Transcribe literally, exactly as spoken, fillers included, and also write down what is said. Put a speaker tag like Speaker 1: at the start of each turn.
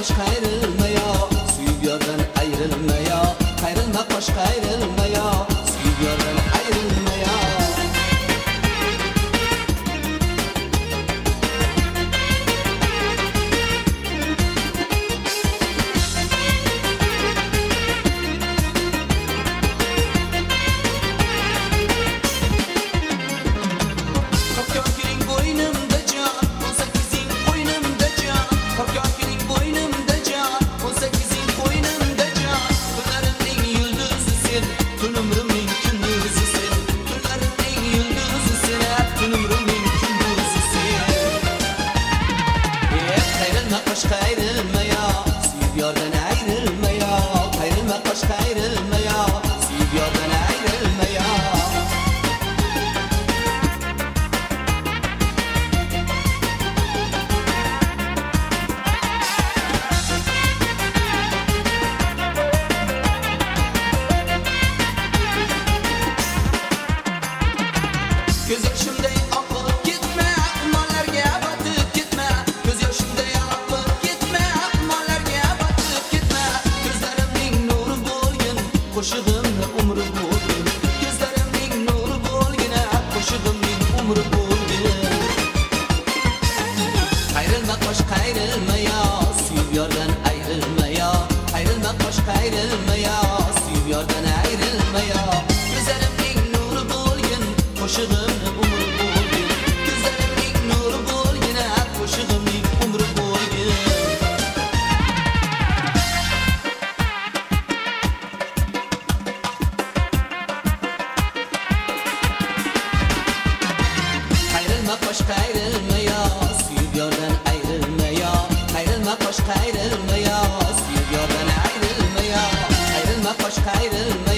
Speaker 1: koş ayrılma ya, suyup yardan ayrılma ya. Ayrılma koş ayrılma ya, suyup yardan ayrılma ya. Ayrılma ya, suyup yardan ayrılma ya. Ayrılma koş ayrılma ya, suyup yardan ayrılma ya. Göz yaşımday akılıp gitme, akmallarga batıp gitme. Göz yaşımday akılıp gitme, akmallarga batıp gitme. Gözlerimning nuri bo'lgin, qo'shig'imni umri bo'lgin. Gözlerimning nuri bo'lgin, qo'shig'imning umri bo'lgin. Ayrılma koş ayrılma ya, suyup yardan ayrılma ya. Ayrılma koş ayrılma ya, suyup yardan ayrılma ya. Gözlerimning nuri bo'lgin, qo'shig'imni umri bo'lgin. Gözlerimning nuri bo'lgin, qo'shig'imning umri bo'lgin. Ayrılma koş ayrılma ya, suyup yardan ayrılma ya. Ayrılma koş ayrılma ya, suyup yardan ayrılma ya. Ayrılma koş ayrılma